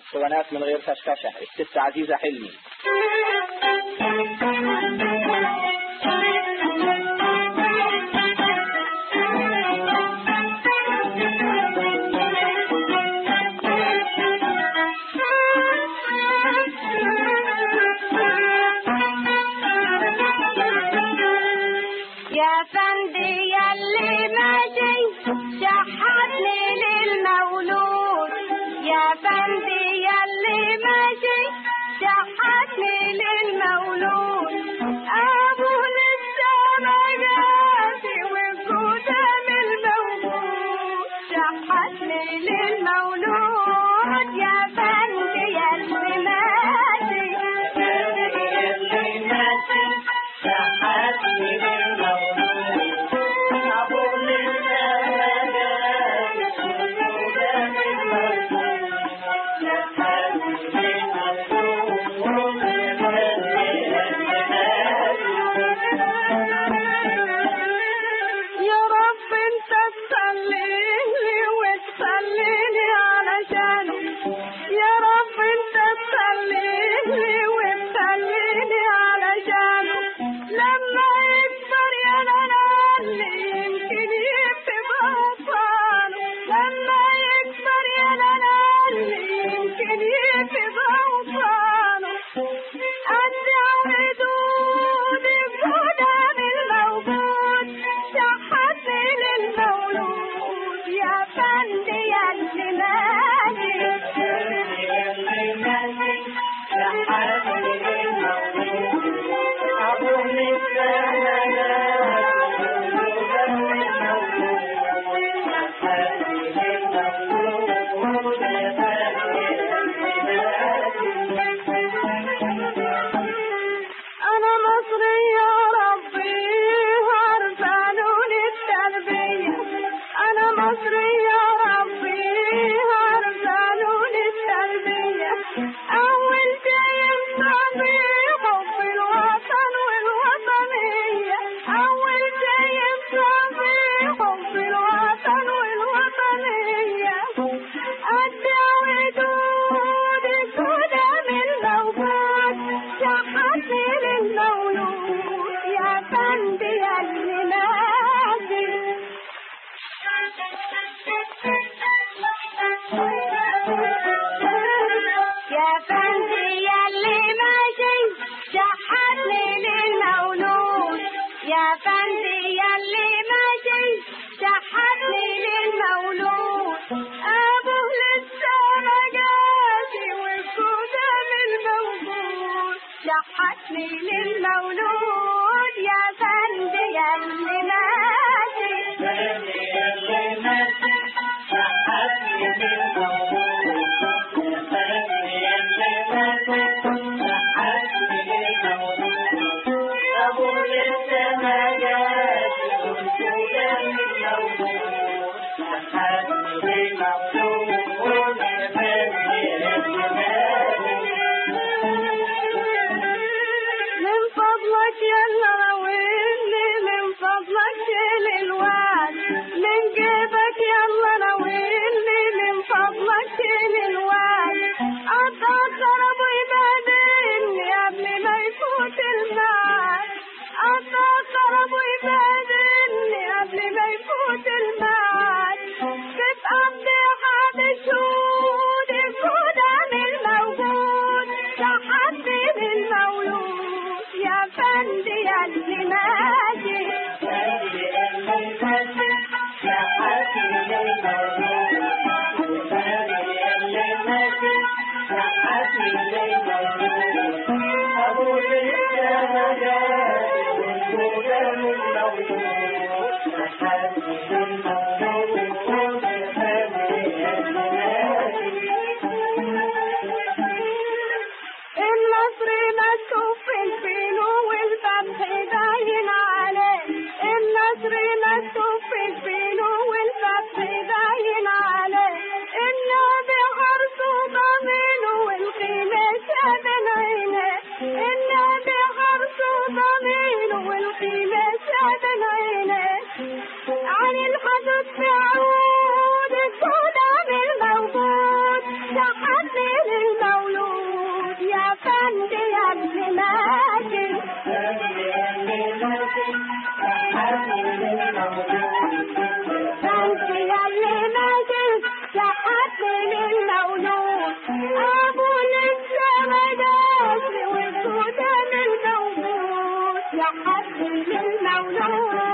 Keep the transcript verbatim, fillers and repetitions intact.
اسطوانات من غير فشفشة، الست عزيزة حلمي. يا فندي ياللي ماشي شحتني للمولود، يا فندي ياللي ماشي شحتني للمولود، ابوه لسه ما جاتي والقدام الموجود، شحتني للمولود يا فندي ياللي ماشي، ياللي ماشي شحتني للمولود، ابوه لسه ما جاتي والقدام الموجود، شحتني يا رب انت تصليلي وتصليلي علشانه، يا رب انت تصليلي وتصليلي علشانه، لما يكبر يا لالي يمكن يبقى وطانه، لما يكبر يا لالي يمكن يبقى وطانه، أدعو حدود القدام الموجود، شحتني للمولود يا فندي ياللي ماشي، ياللي ماشي شحتني للمولود، أبوه لسه ما جاتي والقدام الموجود، شحتني للمولود يا فندي ياللي ماشي. أنا مصري يا ربي عرفانون التربية، أنا مصري يا ربي عرفانون التربية، أول شيء صبي حب الوطن والوطنية، أول شيء صبي حب الوطن والوطنية، أدعو حدود القدام الموجود، شحتني للمولود يا فندي ياللي ماشي، يا فندي ياللي ماشي شحتني للمولود، يا فندي ياللي ماشي شحتني للمولود، ابوه لسه ما جاتي والقدام الموجود، شحتني للمولود يا فندي ياللي ماشي، ياللي ماشي شحتني للمولود، يا فندي ياللي ماشي شحتني للمولود، ابوه لسه ما جاتي والقدام الموجود، شحتني للمولود يا فندي ياللي ماشي. من فضلك يلا ناولني، من فضلك شيل الواد من جيبك يلا ناولني، من فضلك شيل الواد، اتأخر ابو يبادلني قبل ما يفوت الميعاد، اتأخر ابو يبادلني قبل ما يفوت الميعاد، بتقضي حد شهود القدام الموجود، شحتني للمولود يا فندي ياللي ماشي، فندي ياللي ماشي شحتني للمولود، فندي ياللي ماشي شحتني للمولود، ابوه لسه ما جاتي والقدام الموجود، شحتني للمولود يا فندي ياللي ماشي. المصري مكتوب في الفيل والفتح باين عليه، المصري مكتوب في الفيل والفتح باين عليه، النبي حرصه ضمين والقيمة شابن عينيه، النبي حرصه ضمين والقيمة شابن عينيه، عن الحدود انت ياللي ماشي لحقتني للمولود ابو لسه ما جاش والسودان الموجود لحقتني للمولود